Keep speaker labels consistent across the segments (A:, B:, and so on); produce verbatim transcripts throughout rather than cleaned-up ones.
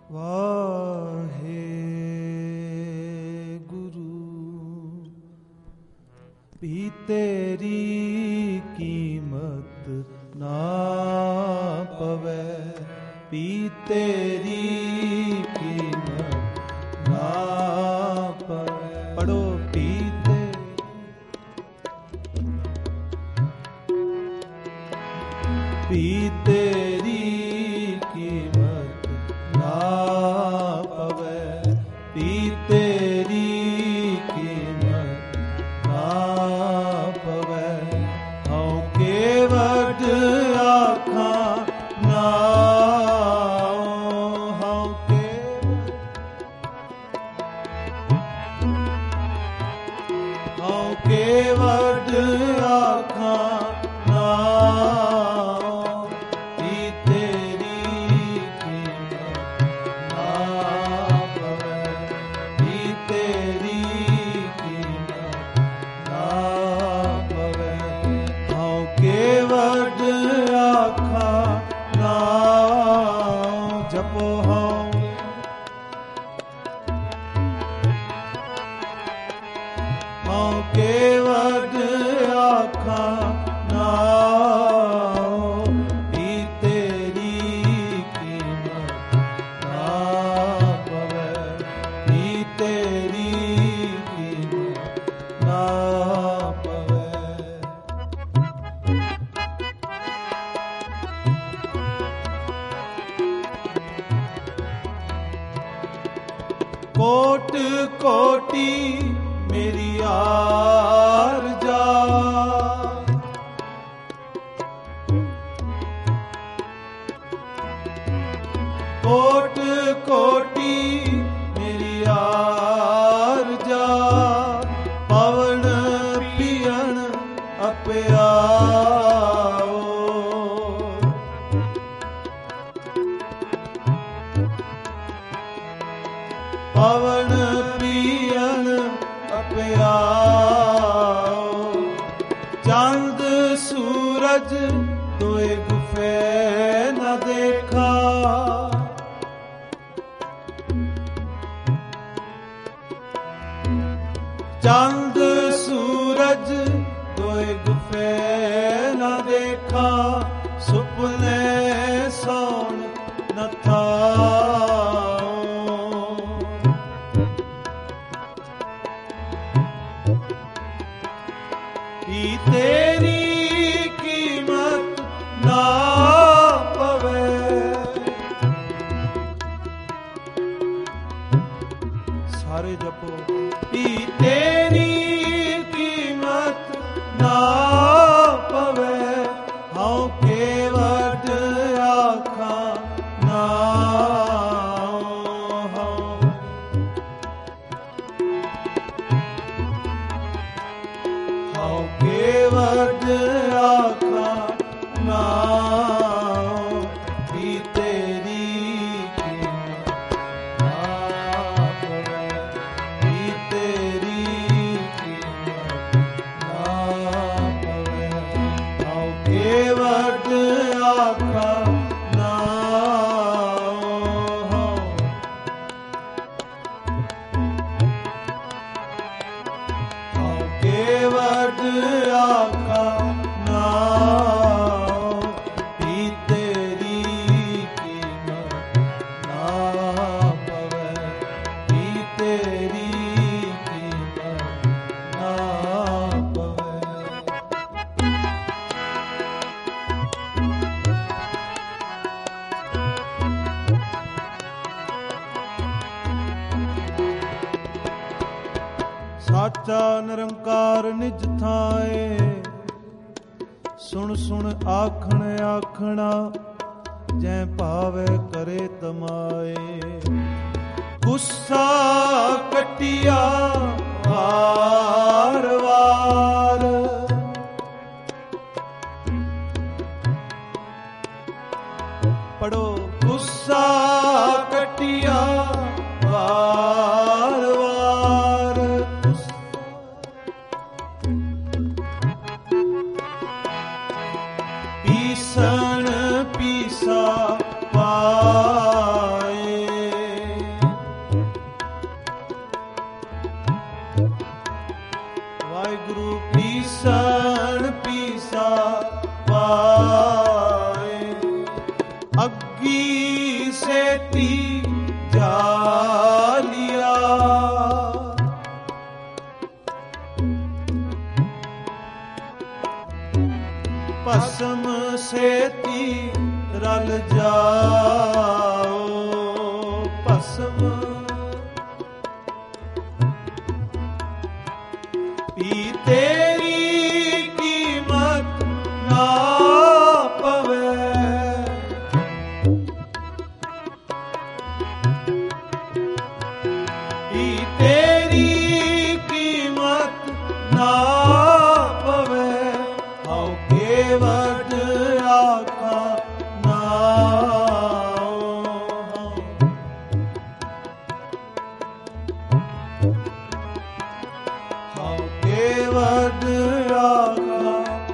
A: भी तेरी कीमत ना पवे, भी तेरी कीमत ना पवे। पढ़ो भी भी तेरी कीमत ना पवे, भी तेरी कीमत ना पवे। हऊँ केवट आखां ना, हऊँ केवट हऊँ केवट आखां ना, केवट आखां नाम, भी तेरी कीमत ना पवे, भी तेरी कीमत ना पवे। कोट कोटि मेरी आरज़ा, कोट कोटि मेरी आरज़ा, पवन पियन अप्याओ, पवन पियन अप्याओ। चांद सूरज तोए गुफे न देखा, चांद सूरज तोए गुफे न देखा, सुपने सौन न था। भी तेरी कीमत ना पवे, सारे जपो। भी तेरी कीमत ना पवे, हऊँ केवट आखां ना, हऊँ केवट आखां ना, भी तेरी कीमत ना पवे, भी तेरी कीमत ना पवे। हऊँ केवट आखां ना, हऊँ केवट आखां ना, भी तेरी कीमत ना पवे, भी तेरी कीमत ना पवे। साचा निरंकार निज थाए, सुन सुन आखण आखणा, जै भावे करे तमाए। गुस्सा कटिया वार वार, पढ़ो गुस्सा कटिया वार वार। पीसन पीसा पाए, ਸੇਤੀ ਜਾਲਿਆ। ਭਸਮ ਸੇਤੀ ਰਲ ਜਾਓ, ਭਸਮ ਪੀ ਤੇਰੀ ਕੀਮਤ ਨਾ ਪਵੇ। ਪੀ ਤੇਰੀ ਕੀਮਤ ਨਾ ਪਵੇ। ਹਉ ਕੇਵਟ ਆਖਾਂ ਨਾਉ। ਹਉ ਕੇਵਟ ਆਖਾਂ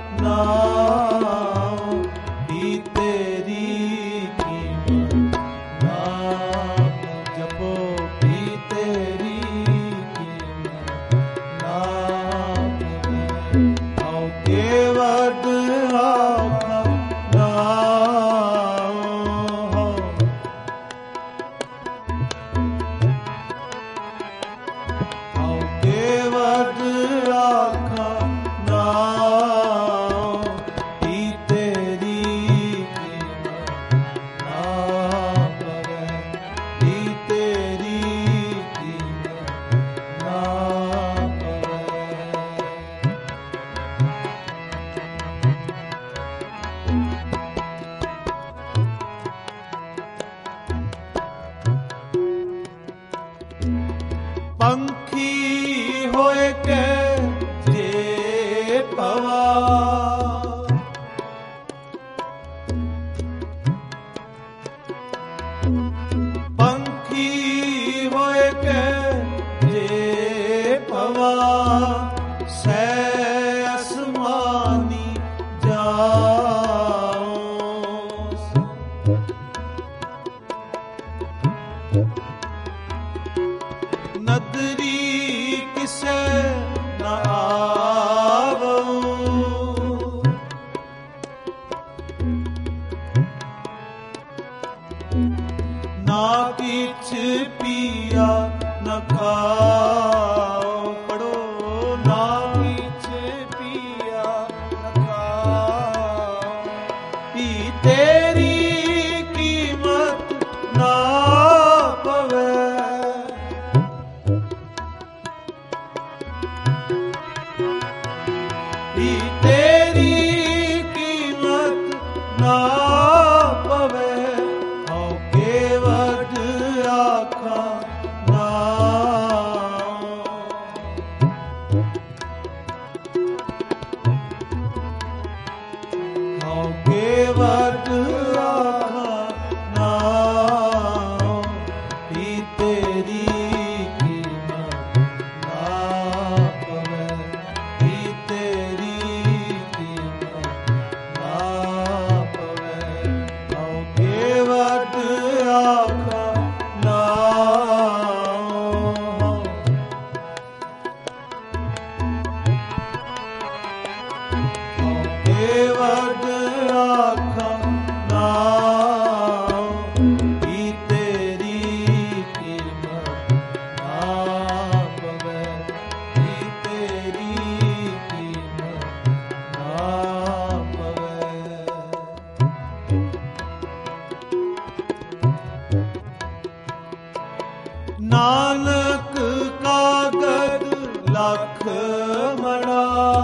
A: ਨਾਉ। ਪੀ ਤੇਰੀ ਕੀਮਤ ਨਾ ਜਪੋ। ਪੀ ਤੇਰੀ ਕੀਮਤ ਨਾ ਪਵੇ। ਹਉ ਕੇਵਟ ਆਖਾਂ ਨਾਉ। ਹਉ ਕੇਵਟ ਆਖਾਂ ਨਾਉ। ਪੀ ਤੇਰੀ ਕੀਮਤ ਨਾ ਪਵੇ। ਪੀ ਤੇਰੀ ਕੀਮਤ ਨਾ ਪਵੇ। ਪੰਖੀ ਹੋਏ ਕੇ ਜੇ ਪਵਾ। ਪੰਖੀ ਹੋਏ ਕੇ ਜੇ ਪਵਾ। ਸੈ ਅਸਮਾਨੀ ਜਾਓ। ਨਦਰੀ ਕਿਸੇ ਨਾ ਆਵਉ। ਨਾ ਕਿਛ ਪੀਆ ਨ ਖਾਓ। ਪੜੋ ਨਾ ਕਿਛ ਪੀਆ ਨ ਖਾਓ। ਪੀ ਤੇਰੀ ਕੀਮਤ ਨਾ ਪਵੇ। ਪੀ ਤੇਰੀ ਕੀਮਤ ਨਾ ਪਵੇ। ਹਉ ਕੇਵਟ ਆਖਾਂ ਨਾਉ। ਹਉ ਕੇਵਟ ਆਖਾਂ ਨਾਉ। ਪੀ ਤੇਰੀ ਕੀਮਤ ਨਾ ਪਵੇ। ਪੀ ਤੇਰੀ ਕੀਮਤ ਨਾ ਪਵੇ। ਹਉ ਕੇਵਟ ਆਖਾਂ ਨਾਉ। ਹਉ ਕੇਵਟ ਆਖਾਂ ਨਾਉ। ਪੀ ਤੇਰੀ ਕੀਮਤ ਨਾ ਪਵੇ। ਪੀ ਤੇਰੀ ਕੀਮਤ ਨਾ ਪਵੇ। ਨਾਨਕ ਕਾਗਦ ਲਖ ਮਣਾ।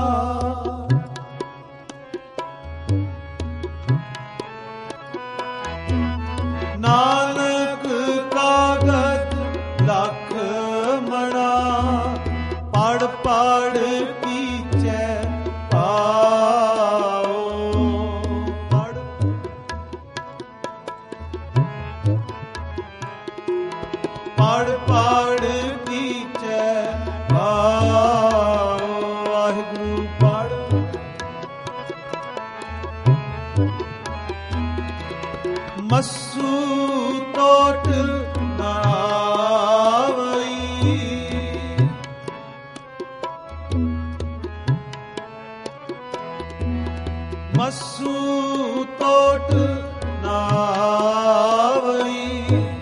A: ਨਾਨਕ ਕਾਗਦ ਲਖ ਮਣਾ। ਪੜ ਪੜ ਕੀਚੈ ਪਾਓ। ਪੜ ਪੜ ਪੜ ਕੀਚੈ ਪਾਓ। ਵਾਹਿਗੁਰੂ ਪੜ ਮਸੂ ਟੋਟ ਨਾ ਆਵਈ। ਮਸੂ ਟੋਟ ਨਾ ਆਵਈ।